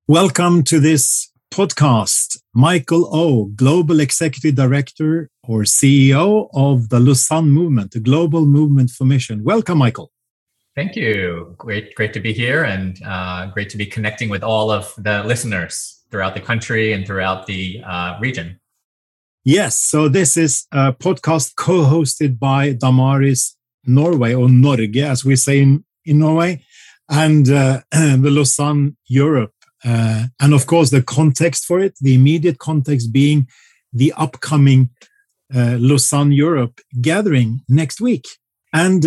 Welcome to this podcast. Michael O, Global Executive Director or CEO of the Lausanne Movement, the global movement for mission. Welcome, Michael. Thank you. Great to be here, and great to be connecting with all of the listeners throughout the country and throughout the region. Yes, so this is a podcast co-hosted by Damaris Norway, or Norge, as we say in Norway, and the Lausanne Europe. And of course, the context for it, the immediate context being the upcoming Lausanne Europe gathering next week. And,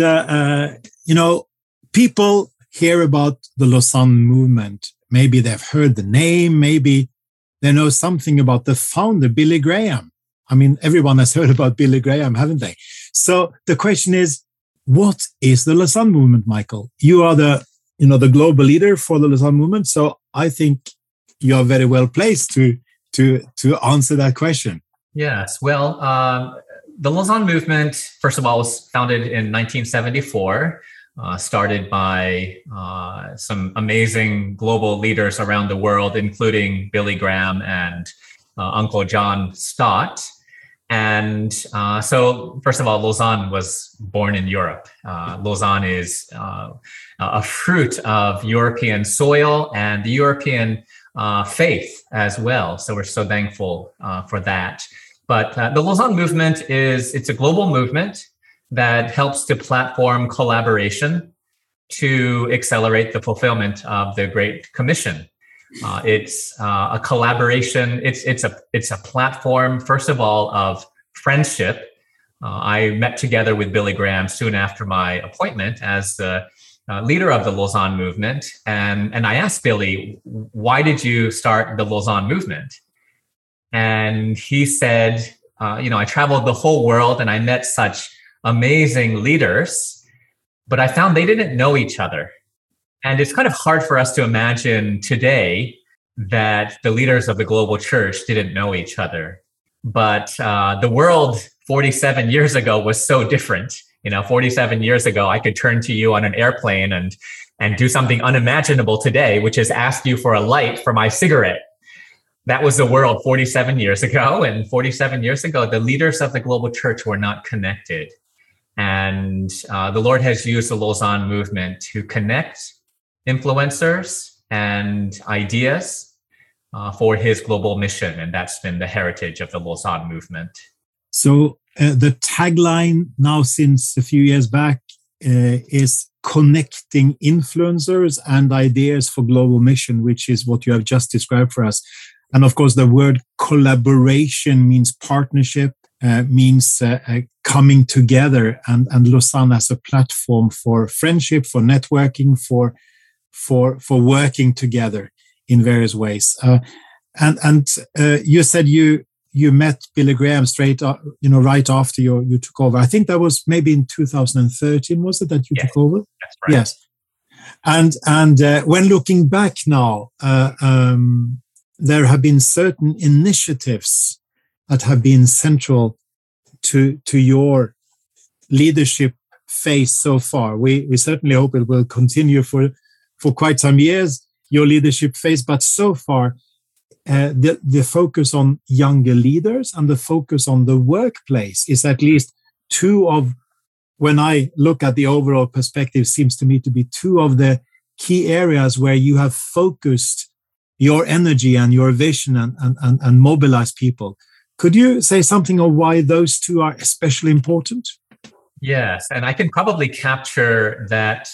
people hear about the Lausanne movement. Maybe they've heard the name, maybe they know something about the founder, Billy Graham. I mean, everyone has heard about Billy Graham, haven't they? So the question is, what is the Lausanne movement, Michael? You are the global leader for the Lausanne movement. So I think you are very well placed to answer that question. Yes. Well, the Lausanne movement, first of all, was founded in 1974, started by some amazing global leaders around the world, including Billy Graham and Uncle John Stott. And so, first of all, Lausanne was born in Europe. Lausanne is a fruit of European soil and the European faith as well. So we're so thankful for that. But the Lausanne movement it's a global movement that helps to platform collaboration to accelerate the fulfillment of the Great Commission. It's a collaboration. It's a platform, first of all, of friendship. I met together with Billy Graham soon after my appointment as the leader of the Lausanne movement, and I asked Billy, "Why did you start the Lausanne movement?" And he said, "I traveled the whole world and I met such amazing leaders, but I found they didn't know each other." And it's kind of hard for us to imagine today that the leaders of the global church didn't know each other. But the world 47 years ago was so different. 47 years ago, I could turn to you on an airplane and do something unimaginable today, which is ask you for a light for my cigarette. That was the world 47 years ago. And 47 years ago, the leaders of the global church were not connected. And the Lord has used the Lausanne movement to connect influencers and ideas for his global mission. And that's been the heritage of the Lausanne movement. So the tagline now since a few years back is connecting influencers and ideas for global mission, which is what you have just described for us. And of course, the word collaboration means partnership, means coming together, and Lausanne as a platform for friendship, for networking, for working together in various ways. And you said you met Billy Graham right after you took over. I think that was maybe in 2013, was it, that you took over? That's right. Yes. And when looking back now, there have been certain initiatives that have been central to your leadership phase so far. We certainly hope it will continue for quite some years, your leadership phase, but so far, the focus on younger leaders and the focus on the workplace is at least two of, when I look at the overall perspective, seems to me to be two of the key areas where you have focused your energy and your vision and mobilize people. Could you say something of why those two are especially important? Yes, and I can probably capture that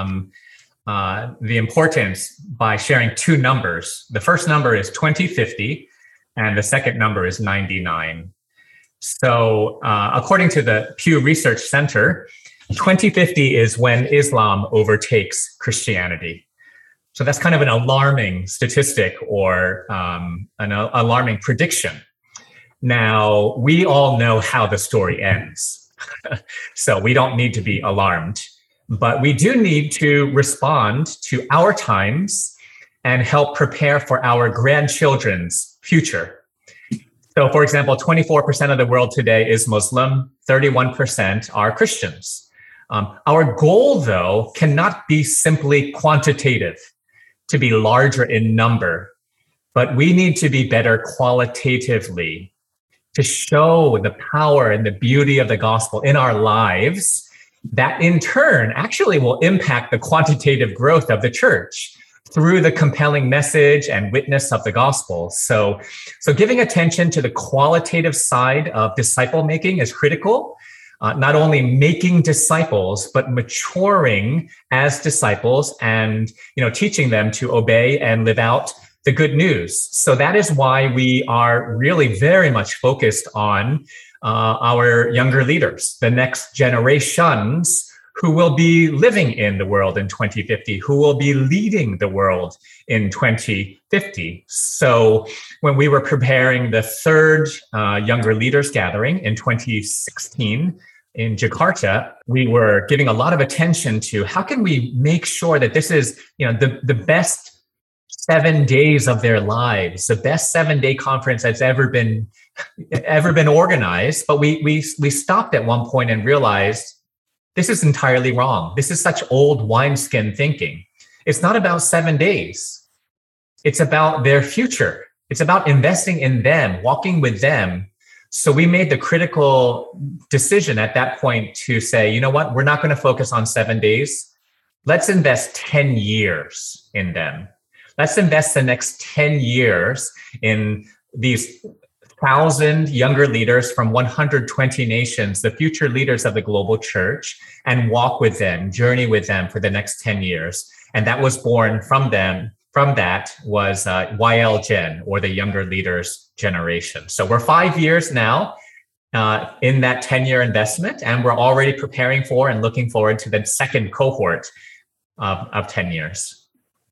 the importance by sharing two numbers. The first number is 2050, and the second number is 99. So according to the Pew Research Center, 2050 is when Islam overtakes Christianity. So that's kind of an alarming statistic or an alarming prediction. Now, we all know how the story ends, so we don't need to be alarmed. But we do need to respond to our times and help prepare for our grandchildren's future. So, for example, 24% of the world today is Muslim, 31% are Christians. Our goal, though, cannot be simply quantitative. to be larger in number, but we need to be better qualitatively to show the power and the beauty of the gospel in our lives. That in turn actually will impact the quantitative growth of the church through the compelling message and witness of the gospel. So giving attention to the qualitative side of disciple making is critical. Not only making disciples, but maturing as disciples and, teaching them to obey and live out the good news. So that is why we are really very much focused on our younger leaders, the next generations who will be living in the world in 2050, who will be leading the world in 2050. So when we were preparing the third Younger Leaders Gathering in 2016, in Jakarta, we were giving a lot of attention to how can we make sure that this is, the best 7 days of their lives, the best 7-day conference that's ever been organized. But we stopped at one point and realized this is entirely wrong. This is such old wineskin thinking. It's not about 7 days. It's about their future. It's about investing in them, walking with them. So we made the critical decision at that point to say, you know what, we're not going to focus on 7 days. Let's invest 10 years in them. Let's invest the next 10 years in these 1,000 younger leaders from 120 nations, the future leaders of the global church, and walk with them, journey with them for the next 10 years. And that was born from them. From that was YL Gen, or the Younger Leaders Generation. So we're 5 years now in that 10-year investment, and we're already preparing for and looking forward to the second cohort of 10 years.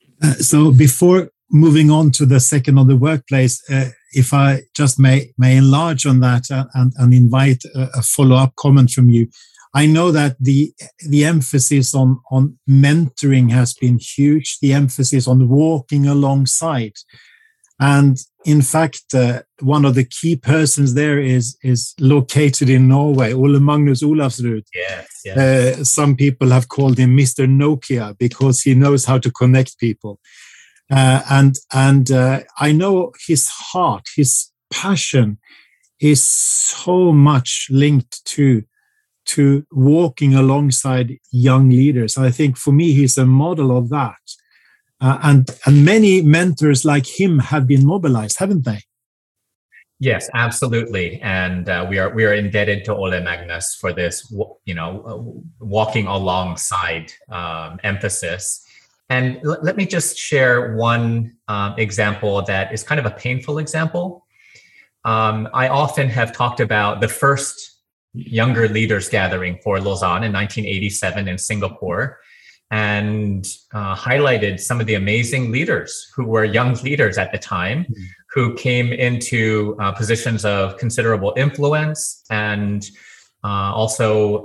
So before moving on to the second on the workplace, if I just may enlarge on that and invite a follow-up comment from you. I know that the emphasis on mentoring has been huge, the emphasis on walking alongside. And in fact, one of the key persons there is located in Norway, Ole Magnus Olavsrud. Yes. Some people have called him Mr. Nokia because he knows how to connect people. And I know his heart, his passion is so much linked to walking alongside young leaders. And I think for me, he's a model of that. And many mentors like him have been mobilized, haven't they? Yes, absolutely. And we are indebted to Ole Magnus for this, walking alongside emphasis. And let me just share one example that is kind of a painful example. I often have talked about the first Younger Leaders Gathering for Lausanne in 1987 in Singapore, and highlighted some of the amazing leaders who were young leaders at the time, who came into positions of considerable influence and also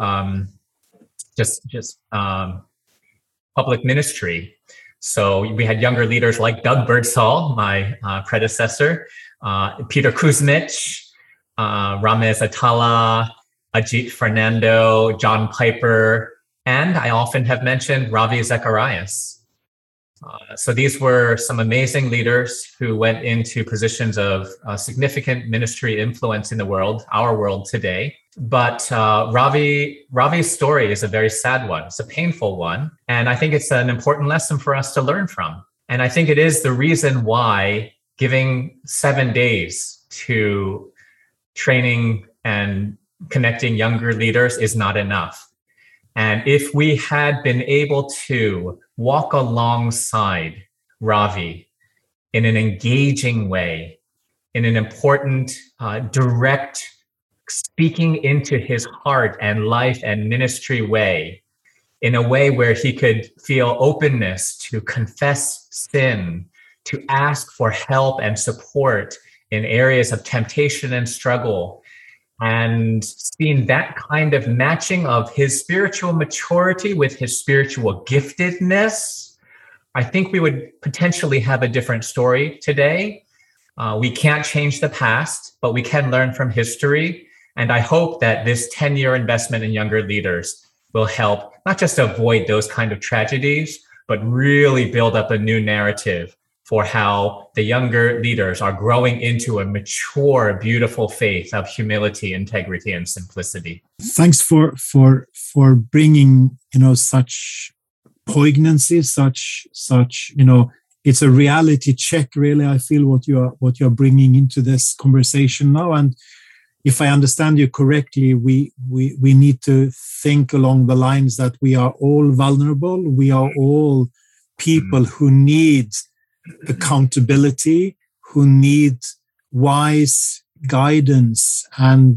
public ministry. So we had younger leaders like Doug Birdsall, my predecessor, Peter Kuzmich, Ramez Atala, Ajit Fernando, John Piper, and I often have mentioned Ravi Zacharias. So these were some amazing leaders who went into positions of significant ministry influence in the world, our world today. But Ravi's story is a very sad one. It's a painful one. And I think it's an important lesson for us to learn from. And I think it is the reason why giving 7 days to training and connecting younger leaders is not enough. And if we had been able to walk alongside Ravi in an engaging way, in an important, direct, speaking into his heart and life and ministry way, in a way where he could feel openness to confess sin, to ask for help and support in areas of temptation and struggle, and seeing that kind of matching of his spiritual maturity with his spiritual giftedness, I think we would potentially have a different story today. We can't change the past, but we can learn from history. And I hope that this 10-year investment in younger leaders will help not just avoid those kind of tragedies, but really build up a new narrative for how the younger leaders are growing into a mature, beautiful faith of humility, integrity, and simplicity. Thanks for bringing such poignancy, such it's a reality check. Really, I feel what you're bringing into this conversation now. And if I understand you correctly, we need to think along the lines that we are all vulnerable. We are all people who need accountability, who need wise guidance, and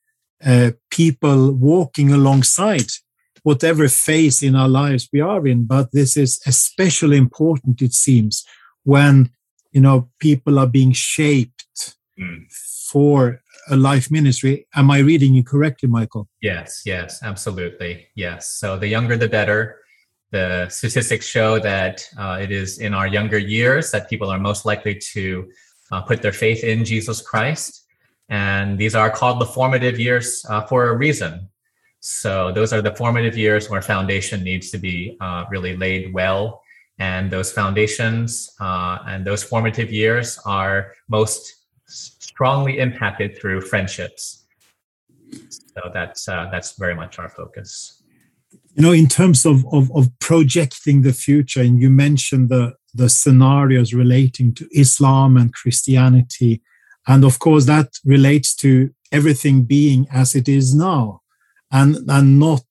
people walking alongside whatever phase in our lives we are in. But this is especially important, it seems, when people are being shaped for a life ministry. Am I reading you correctly, Michael? Yes, absolutely. Yes. So the younger, the better. The statistics show that it is in our younger years that people are most likely to put their faith in Jesus Christ. And these are called the formative years for a reason. So those are the formative years where foundation needs to be really laid well. And those foundations and those formative years are most strongly impacted through friendships. So that's very much our focus. In terms of projecting the future, and you mentioned the scenarios relating to Islam and Christianity, and of course that relates to everything being as it is now, and not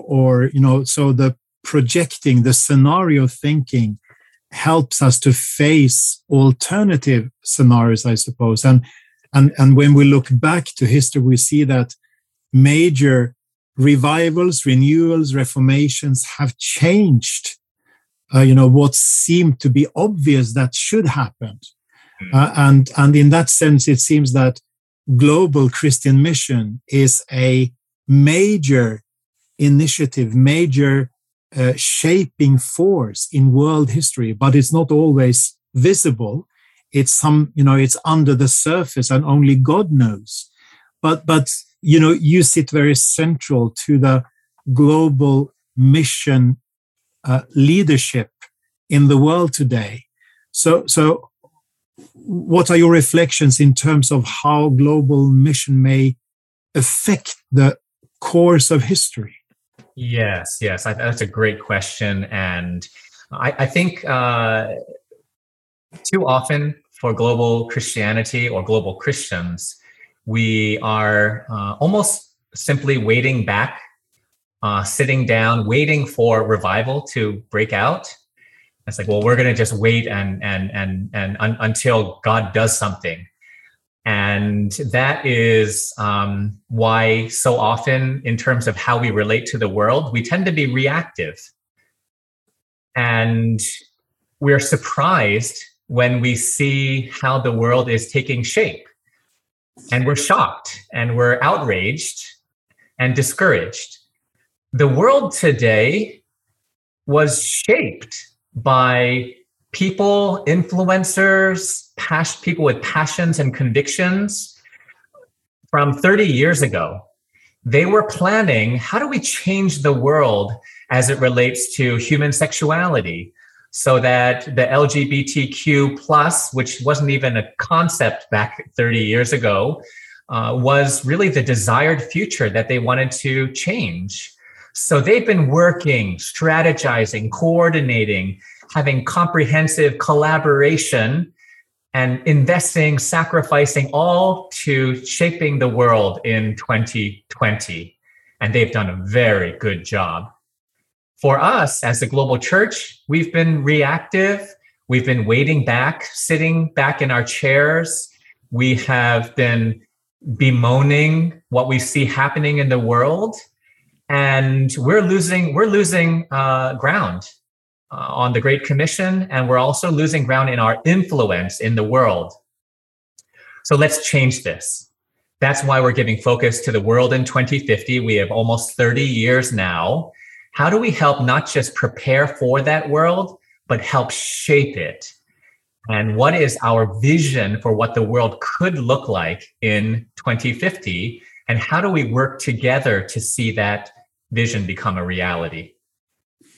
so the projecting, the scenario thinking helps us to face alternative scenarios, I suppose. And when we look back to history, we see that major revivals, renewals, reformations have changed, what seemed to be obvious that should happen. And in that sense, it seems that global Christian mission is a major initiative, major shaping force in world history, but it's not always visible. It's it's under the surface and only God knows. But you sit very central to the global mission leadership in the world today. So what are your reflections in terms of how global mission may affect the course of history? Yes, that's a great question. And I think too often for global Christianity or global Christians, we are almost simply waiting back, sitting down, waiting for revival to break out. It's like, well, we're going to just wait and until God does something. And that is why so often, in terms of how we relate to the world, we tend to be reactive. And we're surprised when we see how the world is taking shape. And we're shocked and we're outraged and discouraged. The world today was shaped by people, influencers, people with passions and convictions from 30 years ago. They were planning, how do we change the world as it relates to human sexuality, so that the LGBTQ plus, which wasn't even a concept back 30 years ago, was really the desired future that they wanted to change. So they've been working, strategizing, coordinating, having comprehensive collaboration and investing, sacrificing, all to shaping the world in 2020. And they've done a very good job. For us as a global church, we've been reactive. We've been waiting back, sitting back in our chairs. We have been bemoaning what we see happening in the world. And we're losing ground on the Great Commission, and we're also losing ground in our influence in the world. So let's change this. That's why we're giving focus to the world in 2050. We have almost 30 years now. How do we help not just prepare for that world, but help shape it? And what is our vision for what the world could look like in 2050? And how do we work together to see that vision become a reality?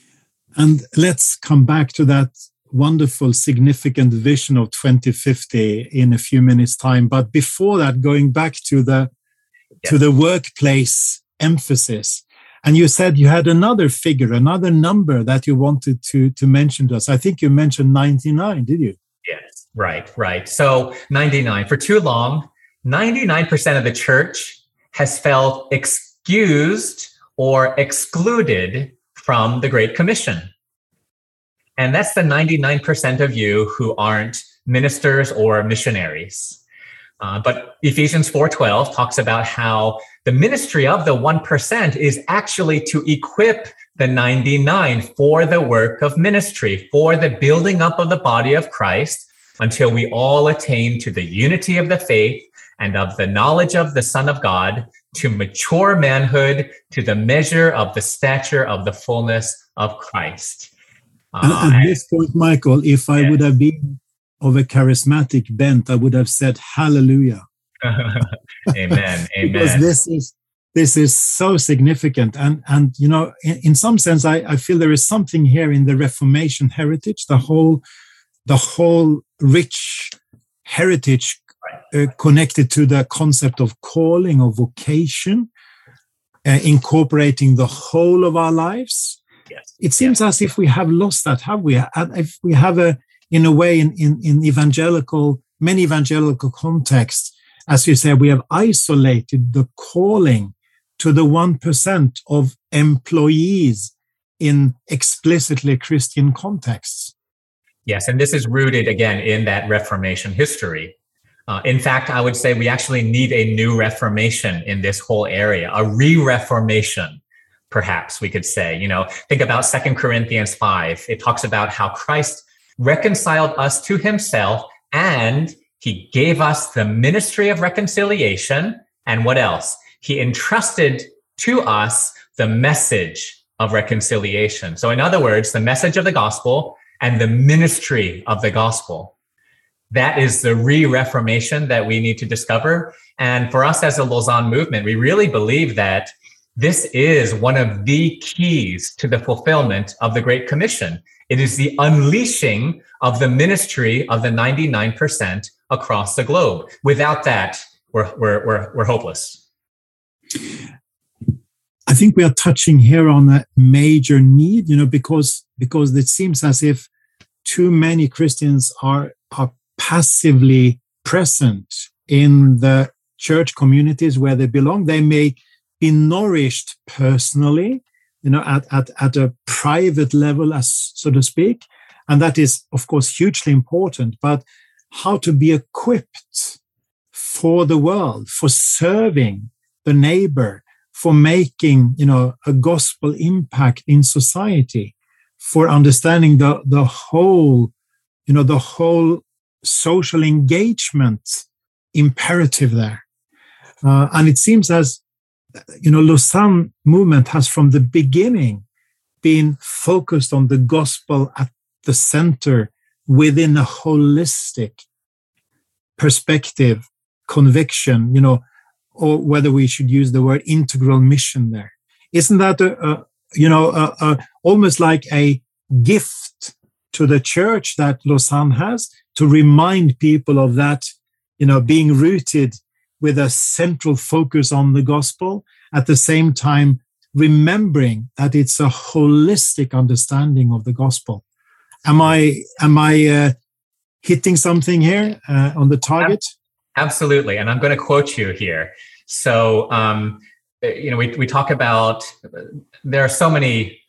And let's come back to that wonderful, significant vision of 2050 in a few minutes' time. But before that, going back to the workplace emphasis. And you said you had another figure, another number that you wanted to mention to us. I think you mentioned 99, did you? Yes, right. So 99. For too long, 99% of the church has felt excused or excluded from the Great Commission. And that's the 99% of you who aren't ministers or missionaries. But Ephesians 4:12 talks about how the ministry of the 1% is actually to equip the 99 for the work of ministry, for the building up of the body of Christ, until we all attain to the unity of the faith and of the knowledge of the Son of God, to mature manhood, to the measure of the stature of the fullness of Christ. At this point, Michael, if I would have been of a charismatic bent, I would have said hallelujah. Amen. Because this is so significant. And you know, in some sense, I feel there is something here in the Reformation heritage, the whole rich heritage connected to the concept of calling or vocation, incorporating the whole of our lives. Yes. It seems as if we have lost that, have we? If we have in a way, in many evangelical contexts, as you say, we have isolated the calling to the 1% of employees in explicitly Christian contexts. Yes, and this is rooted again in that Reformation history. In fact, I would say we actually need a new Reformation in this whole area, a re-Reformation, perhaps we could say. You know, think about 2 Corinthians 5. It talks about how Christ reconciled us to himself, and he gave us the ministry of reconciliation. And what else? He entrusted to us the message of reconciliation. So in other words, the message of the gospel and the ministry of the gospel. That is the re-Reformation that we need to discover. And for us as a Lausanne movement, we really believe that this is one of the keys to the fulfillment of the Great Commission. It is the unleashing of the ministry of the 99% across the globe. Without that, we're hopeless. I think we are touching here on a major need, you know, because it seems as if too many Christians are passively present in the church communities where they belong. They may be nourished personally, you know, at a private level, as so to speak. And that is, of course, hugely important. But how to be equipped for the world, for serving the neighbor, for making, you know, a gospel impact in society, for understanding the whole, you know, the whole social engagement imperative there. And it seems as, you know, Lausanne movement has from the beginning been focused on the gospel at the center within a holistic perspective, conviction, you know, or whether we should use the word integral mission there. Isn't that almost like a gift to the church that Lausanne has to remind people of that, you know, being rooted with a central focus on the gospel, at the same time remembering that it's a holistic understanding of the gospel. Am I hitting something here on the target? Absolutely, and I'm going to quote you here. So, we talk about there are so many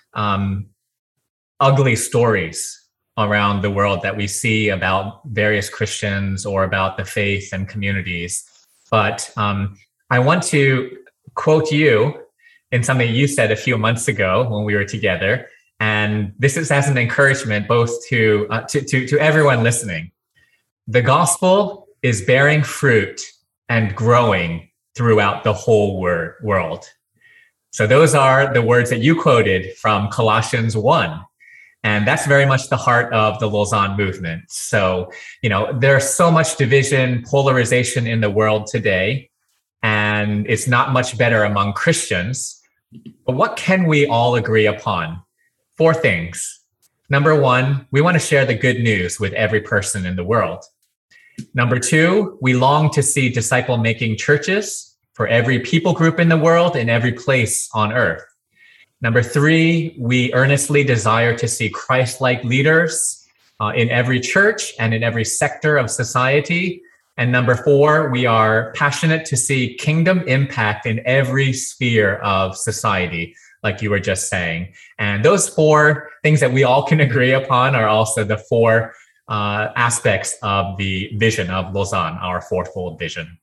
ugly stories around the world that we see about various Christians or about the faith and communities. But I want to quote you in something you said a few months ago when we were together. And this is as an encouragement both to everyone listening. The gospel is bearing fruit and growing throughout the whole world. So those are the words that you quoted from Colossians 1. And that's very much the heart of the Lausanne movement. So, you know, there's so much division, polarization in the world today, and it's not much better among Christians. But what can we all agree upon? 4 things. Number 1, we want to share the good news with every person in the world. Number 2, we long to see disciple-making churches for every people group in the world and every place on earth. Number 3, we earnestly desire to see Christ-like leaders in every church and in every sector of society. And number 4, we are passionate to see kingdom impact in every sphere of society, like you were just saying. And those 4 things that we all can agree upon are also the 4 aspects of the vision of Lausanne, our fourfold vision.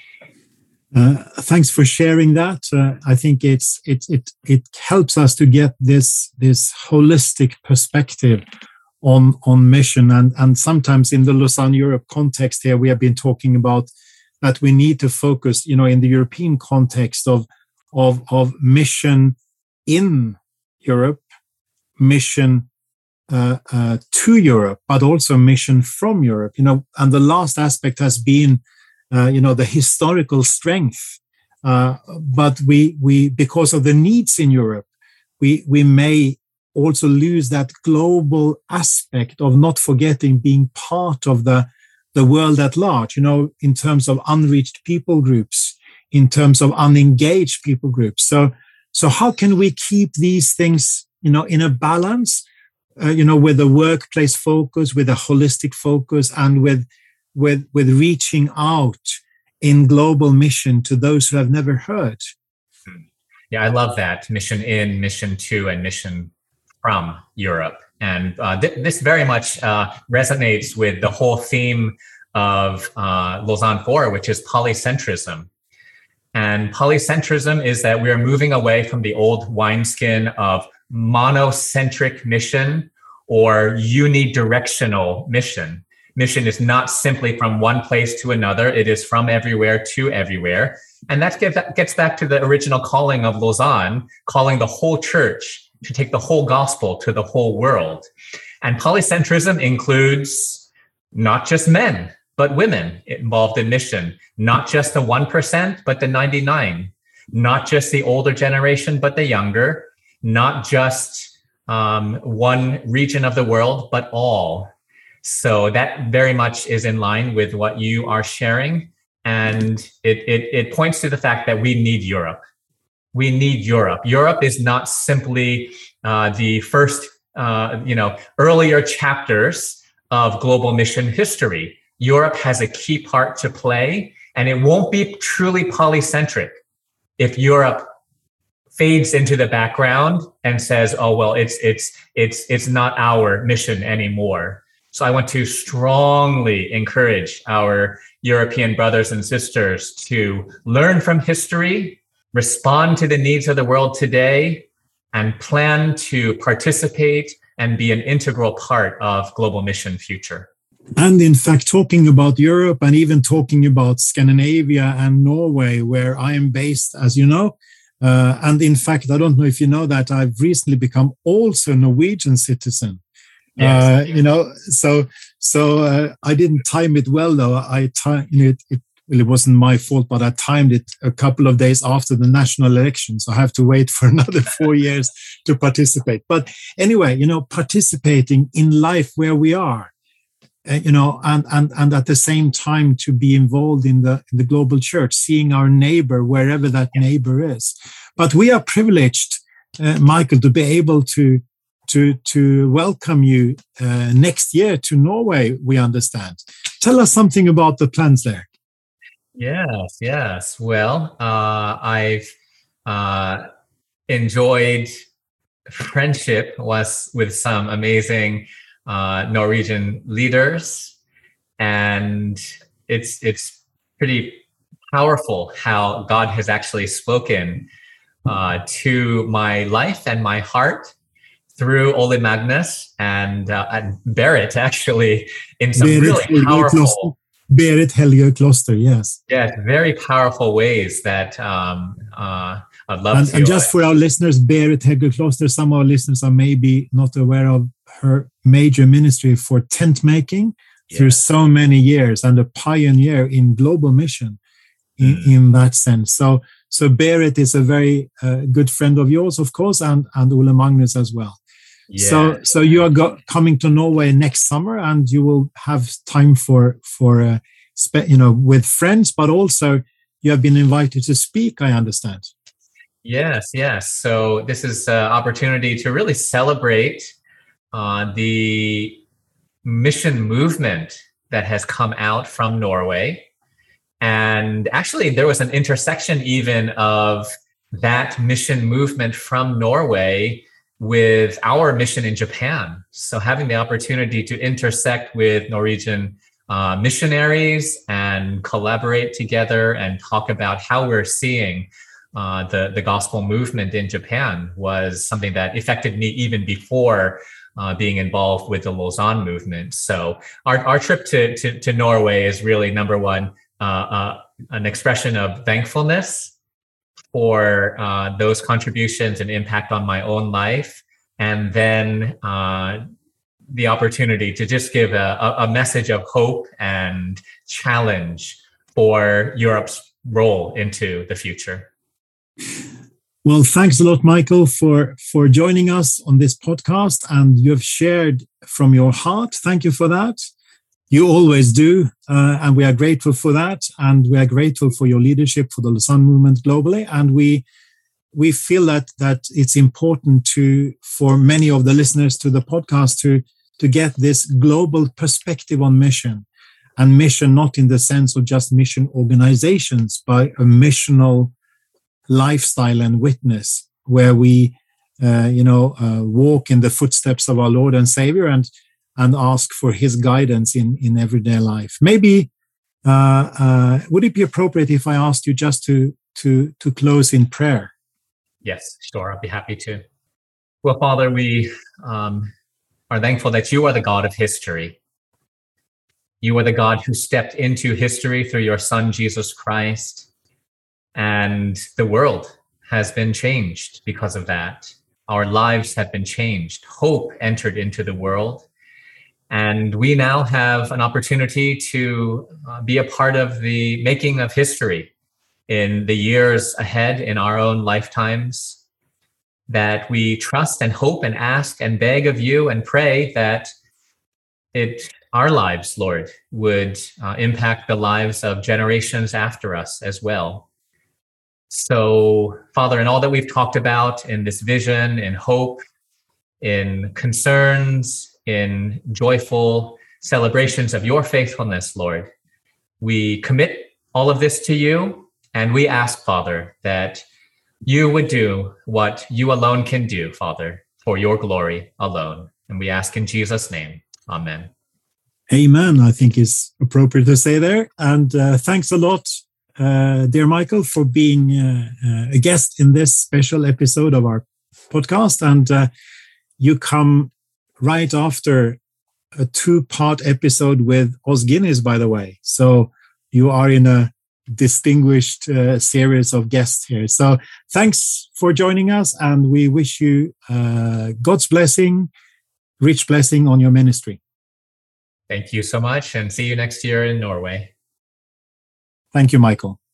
Thanks for sharing that. I think it helps us to get this holistic perspective on mission, and sometimes in the Lausanne Europe context here, we have been talking about that we need to focus, in the European context of mission in Europe, mission to Europe, but also mission from Europe. And the last aspect has been the historical strength, but we because of the needs in Europe, we may also lose that global aspect of not forgetting being part of the world at large, in terms of unreached people groups, in terms of unengaged people groups. So how can we keep these things, in a balance, with a workplace focus, with a holistic focus, and with reaching out in global mission to those who have never heard? Yeah, I love that. Mission in, mission to, and mission from Europe. And this very much resonates with the whole theme of Lausanne 4, which is polycentrism. And polycentrism is that we are moving away from the old wineskin of monocentric mission or unidirectional mission. Mission is not simply from one place to another. It is from everywhere to everywhere. And that gets back to the original calling of Lausanne, calling the whole church to take the whole gospel to the whole world. And polycentrism includes not just men, but women involved in mission, not just the 1%, but the 99, not just the older generation, but the younger, not just one region of the world, but all. So that very much is in line with what you are sharing. And it points to the fact that we need Europe. We need Europe. Europe is not simply the first, earlier chapters of global mission history. Europe has a key part to play, and it won't be truly polycentric if Europe fades into the background and says, "Oh well, it's not our mission anymore." So I want to strongly encourage our European brothers and sisters to learn from history, respond to the needs of the world today, and plan to participate and be an integral part of global mission future. And in fact, talking about Europe and even talking about Scandinavia and Norway, where I am based, as you know, and in fact, I don't know if you know that I've recently become also a Norwegian citizen. Yes. So I didn't time it well, though. It wasn't my fault, but I timed it a couple of days after the national election. So I have to wait for another 4 years to participate. But anyway, participating in life where we are, and at the same time to be involved in the global church, seeing our neighbor wherever that neighbor is. But we are privileged, Michael, to be able to welcome you next year to Norway, we understand. Tell us something about the plans there. Yes. Well, I've enjoyed friendship with some amazing Norwegian leaders, and it's pretty powerful how God has actually spoken to my life and my heart through Ole Magnus and Berit, actually, in some really powerful Berit Helge Kloster, yes. Yeah, very powerful ways that I'd love to. And just for our listeners, Berit Helge Kloster, some of our listeners are maybe not aware of her major ministry for tent making through so many years, and a pioneer in global mission in that sense. So Berit is a very good friend of yours, of course, and Ole Magnus as well. Yeah. So you are coming to Norway next summer, and you will have time for with friends, but also you have been invited to speak, I understand. Yes, yes. So this is an opportunity to really celebrate the mission movement that has come out from Norway. And actually, there was an intersection even of that mission movement from Norway with our mission in Japan. So having the opportunity to intersect with Norwegian missionaries and collaborate together and talk about how we're seeing the gospel movement in Japan was something that affected me even before being involved with the Lausanne movement. So our trip to Norway is really, number one, an expression of thankfulness for those contributions and impact on my own life. And then the opportunity to just give a message of hope and challenge for Europe's role into the future. Well, thanks a lot, Michael, for joining us on this podcast. And you have shared from your heart. Thank you for that. You always do. And we are grateful for that. And we are grateful for your leadership for the Lausanne movement globally. And we feel that it's important for many of the listeners to the podcast to get this global perspective on mission, and mission not in the sense of just mission organizations, but a missional lifestyle and witness where we, walk in the footsteps of our Lord and Savior and ask for His guidance in everyday life. Maybe would it be appropriate if I asked you just to close in prayer? Yes, sure. I'll be happy to. Well, Father, we are thankful that you are the God of history. You are the God who stepped into history through your Son, Jesus Christ. And the world has been changed because of that. Our lives have been changed. Hope entered into the world. And we now have an opportunity to be a part of the making of history in the years ahead in our own lifetimes, that we trust and hope and ask and beg of you and pray that our lives, Lord, would impact the lives of generations after us as well. So, Father, in all that we've talked about in this vision, in hope, in concerns, in joyful celebrations of your faithfulness, Lord, we commit all of this to you, and we ask, Father, that you would do what you alone can do, Father, for your glory alone. And we ask in Jesus' name. Amen. Amen, I think is appropriate to say there. And thanks a lot, dear Michael, for being a guest in this special episode of our podcast. And you come right after a 2-part episode with Os Guinness, by the way. So you are in a distinguished series of guests here. So thanks for joining us, and we wish you God's blessing, rich blessing on your ministry. Thank you so much, and see you next year in Norway. Thank you, Michael.